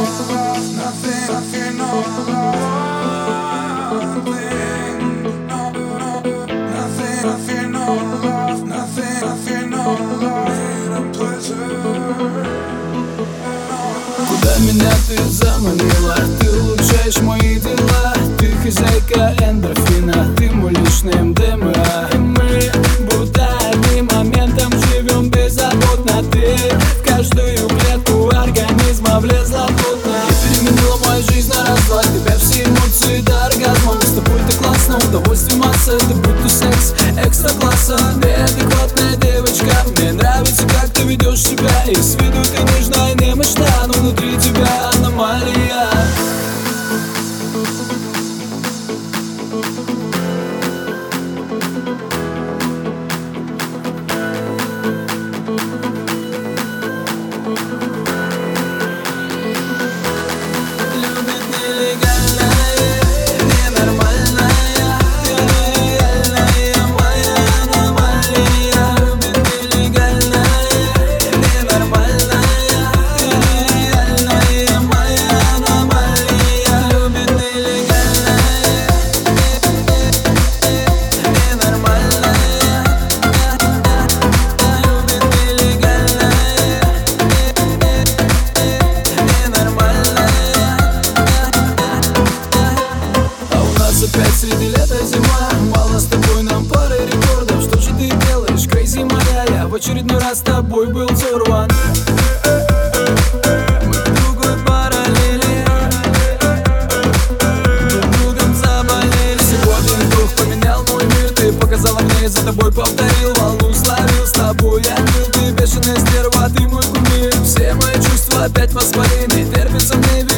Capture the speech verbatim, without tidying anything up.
love, nothing, nothing, no love, nothing, no, no, nothing, nothing, no love, nothing, nothing, no love, need a pleasure. Куда меня ты заманила? Ты улучшаешь мои дела. Ты хозяйка эндорфина, ты мой личный эм дэ эм а. И мы будто одним моментом живем беззаботно. Ты в каждую клетку организма влезла плотно. И переменила мою жизнь на раз-два. Тебя все эмоции до оргазма. Мы с тобой так классно, удовольствие масса. Ты будто секс экстра-класса. Ты адекватная девочка, мне нравится, как ты ведешь себя. И с виду ты нежна и немощна, но внутри тебя аномалия. Опять среди лета зима, мало с тобой нам пары рекордов. Что же ты делаешь, crazy моя? Я в очередной раз с тобой был взорван. Мы в другой параллели, друг другом заболели. Сегодня вдруг поменял мой мир. Ты показала мне, за тобой повторил, волну словил. С тобой я пил, ты бешеная стерва, ты мой кумир. Все мои чувства опять воспалены, терпится мне.